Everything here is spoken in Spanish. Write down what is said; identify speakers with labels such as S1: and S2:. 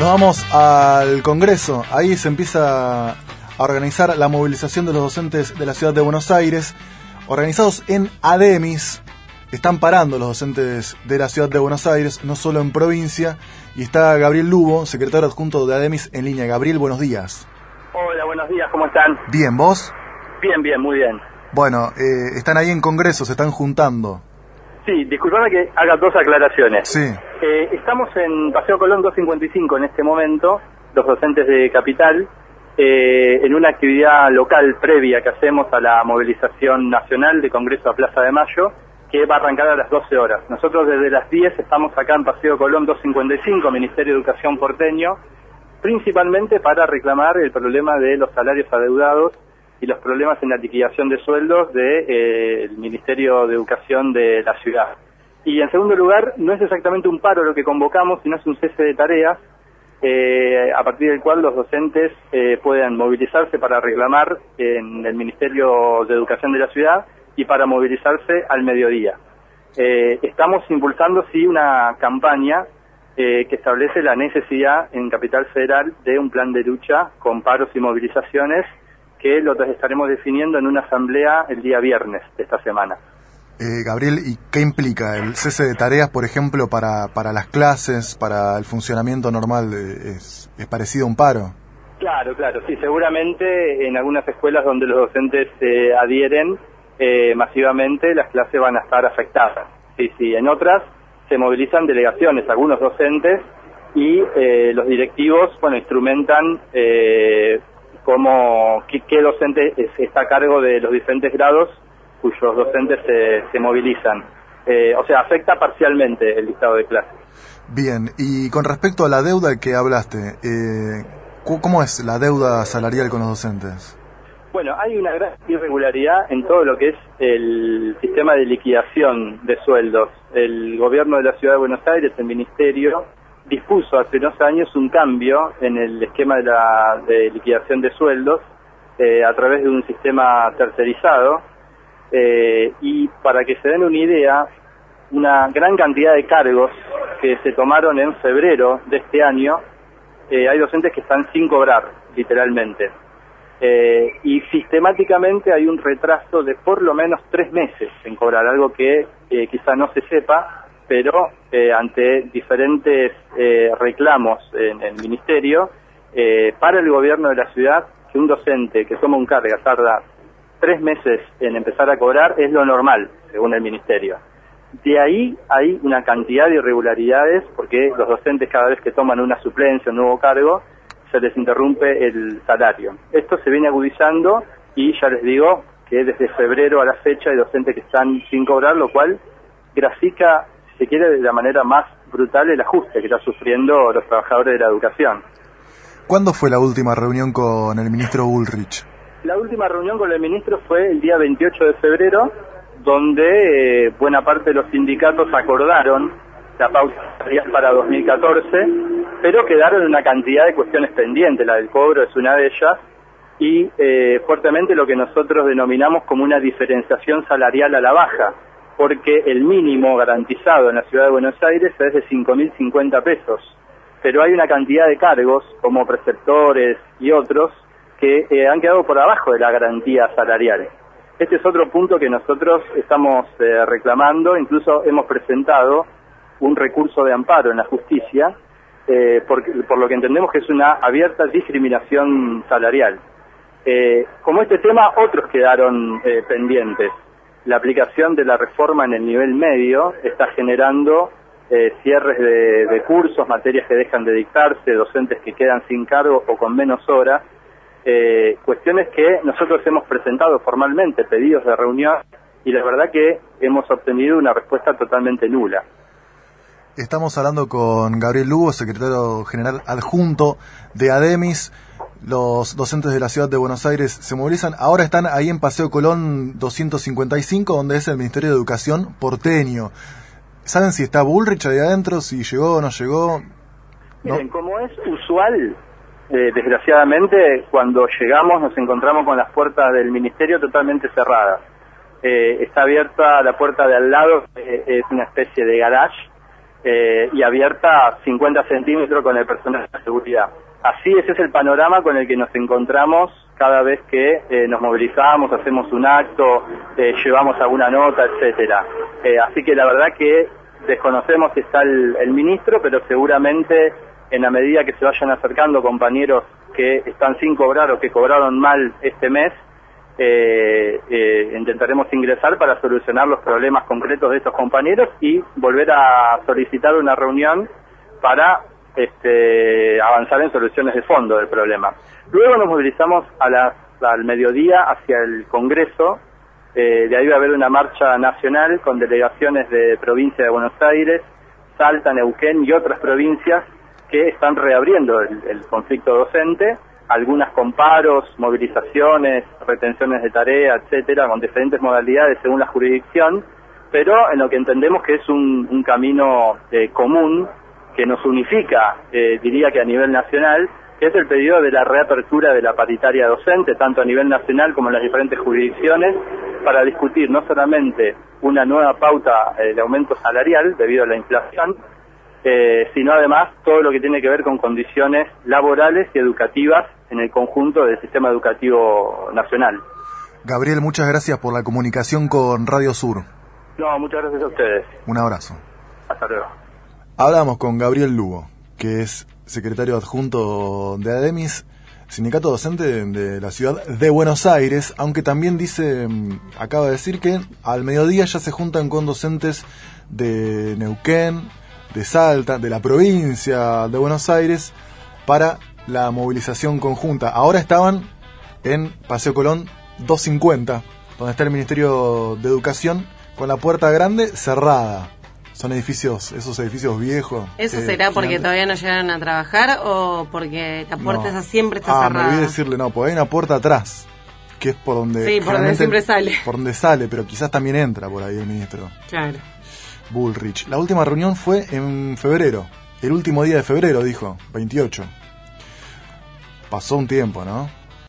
S1: Nos vamos al Congreso. Ahí se empieza a organizar la movilización de los docentes de la ciudad de Buenos Aires, organizados en ADEMIS. Están parando los docentes de la ciudad de Buenos Aires, no solo en provincia, y está Gabriel Lugo, secretario adjunto de ADEMIS, en línea. Gabriel, buenos días.
S2: Hola, buenos días, ¿cómo están?
S1: Bien, ¿vos?
S2: Bien, muy bien.
S1: Bueno, están ahí en Congreso, se están juntando.
S2: Sí, disculpame que haga dos aclaraciones.
S1: Sí.
S2: Estamos en Paseo Colón 255 en este momento, los docentes de Capital, en una actividad local previa que hacemos a la movilización nacional de Congreso a Plaza de Mayo, que va a arrancar a las 12 horas. Nosotros desde las 10 estamos acá en Paseo Colón 255, Ministerio de Educación porteño, principalmente para reclamar el problema de los salarios adeudados y los problemas en la liquidación de sueldos del Ministerio de Educación de la ciudad. Y en segundo lugar, no es exactamente un paro lo que convocamos, sino es un cese de tareas, a partir del cual los docentes puedan movilizarse para reclamar en el Ministerio de Educación de la ciudad y para movilizarse al mediodía. Estamos impulsando, sí, una campaña que establece la necesidad en Capital Federal de un plan de lucha con paros y movilizaciones que lo estaremos definiendo en una asamblea el día viernes de esta semana.
S1: Gabriel, ¿y qué implica el cese de tareas, por ejemplo, para las clases, para el funcionamiento normal? ¿Es parecido a un paro?
S2: Claro, sí, seguramente en algunas escuelas donde los docentes se adhieren masivamente, las clases van a estar afectadas. Sí, en otras se movilizan delegaciones, algunos docentes, y los directivos, instrumentan qué docente está a cargo de los diferentes grados cuyos docentes se movilizan. O sea, afecta parcialmente el listado de clases.
S1: Bien, y con respecto a la deuda que hablaste, ¿cómo es la deuda salarial con los docentes?
S2: Bueno, hay una gran irregularidad en todo lo que es el sistema de liquidación de sueldos. El gobierno de la Ciudad de Buenos Aires, el Ministerio, dispuso hace unos años un cambio en el esquema de liquidación de sueldos a través de un sistema tercerizado, y para que se den una idea, una gran cantidad de cargos que se tomaron en febrero de este año, hay docentes que están sin cobrar, literalmente. Y sistemáticamente hay un retraso de por lo menos 3 meses en cobrar, algo que quizá no se sepa, pero ante diferentes reclamos en el Ministerio, para el gobierno de la ciudad, que un docente que toma un cargo tarda 3 meses en empezar a cobrar es lo normal, según el Ministerio. De ahí hay una cantidad de irregularidades, porque los docentes cada vez que toman una suplencia, un nuevo cargo, se les interrumpe el salario. Esto se viene agudizando y ya les digo que desde febrero a la fecha hay docentes que están sin cobrar, lo cual grafica, si se quiere, de la manera más brutal el ajuste que están sufriendo los trabajadores de la educación.
S1: ¿Cuándo fue la última reunión con el ministro Bullrich?
S2: La última reunión con el ministro fue el día 28 de febrero, donde buena parte de los sindicatos acordaron la pauta salarial para 2014, pero quedaron una cantidad de cuestiones pendientes. La del cobro es una de ellas, y fuertemente lo que nosotros denominamos como una diferenciación salarial a la baja, porque el mínimo garantizado en la Ciudad de Buenos Aires es de 5.050 pesos, pero hay una cantidad de cargos, como preceptores y otros, que han quedado por abajo de la garantía salarial. Este es otro punto que nosotros estamos reclamando, incluso hemos presentado un recurso de amparo en la justicia, por lo que entendemos que es una abierta discriminación salarial. Como este tema, otros quedaron pendientes. La aplicación de la reforma en el nivel medio está generando cierres de cursos, materias que dejan de dictarse, docentes que quedan sin cargo o con menos horas, cuestiones que nosotros hemos presentado formalmente, pedidos de reunión, y la verdad que hemos obtenido una respuesta totalmente nula.
S1: Estamos hablando con Gabriel Lugo, secretario general adjunto de ADEMIS. Los docentes de la ciudad de Buenos Aires se movilizan. Ahora están ahí en Paseo Colón 255, donde es el Ministerio de Educación porteño. ¿Saben si está Bullrich ahí adentro, si llegó o no llegó? ¿No?
S2: Miren, como es usual, desgraciadamente, cuando llegamos nos encontramos con las puertas del Ministerio totalmente cerradas. Está abierta la puerta de al lado, es una especie de garage, y abierta 50 centímetros con el personal de seguridad. Así ese es el panorama con el que nos encontramos cada vez que nos movilizamos, hacemos un acto, llevamos alguna nota, etcétera. Así que la verdad que desconocemos si está el ministro, pero seguramente en la medida que se vayan acercando compañeros que están sin cobrar o que cobraron mal este mes, intentaremos ingresar para solucionar los problemas concretos de estos compañeros y volver a solicitar una reunión para avanzar en soluciones de fondo del problema. Luego nos movilizamos al mediodía hacia el Congreso. De ahí va a haber una marcha nacional con delegaciones de provincia de Buenos Aires, Salta, Neuquén y otras provincias que están reabriendo el conflicto docente, algunas con paros, movilizaciones, retenciones de tarea, etcétera, con diferentes modalidades según la jurisdicción, pero en lo que entendemos que es un camino común que nos unifica, diría que a nivel nacional, que es el pedido de la reapertura de la paritaria docente, tanto a nivel nacional como en las diferentes jurisdicciones, para discutir no solamente una nueva pauta de aumento salarial debido a la inflación, sino además todo lo que tiene que ver con condiciones laborales y educativas en el conjunto del sistema educativo nacional.
S1: Gabriel, muchas gracias por la comunicación con Radio Sur.
S2: No, muchas gracias a ustedes.
S1: Un abrazo.
S2: Hasta luego.
S1: Hablamos con Gabriel Lugo, que es secretario adjunto de ADEMIS, sindicato docente de la ciudad de Buenos Aires, aunque también acaba de decir que al mediodía ya se juntan con docentes de Neuquén, de Salta, de la provincia de Buenos Aires, para la movilización conjunta. Ahora estaban en Paseo Colón 250, donde está el Ministerio de Educación, con la puerta grande cerrada. Son esos edificios viejos.
S3: ¿Eso será porque todavía no llegaron a trabajar o porque la puerta esa siempre está cerrada?
S1: Me olvidé decirle, no, porque hay una puerta atrás, que es por donde...
S3: Sí, por donde siempre sale.
S1: Por donde sale, pero quizás también entra por ahí el ministro.
S3: Claro.
S1: Bullrich. La última reunión fue en febrero. El último día de febrero, dijo, 28. Pasó un tiempo, ¿no?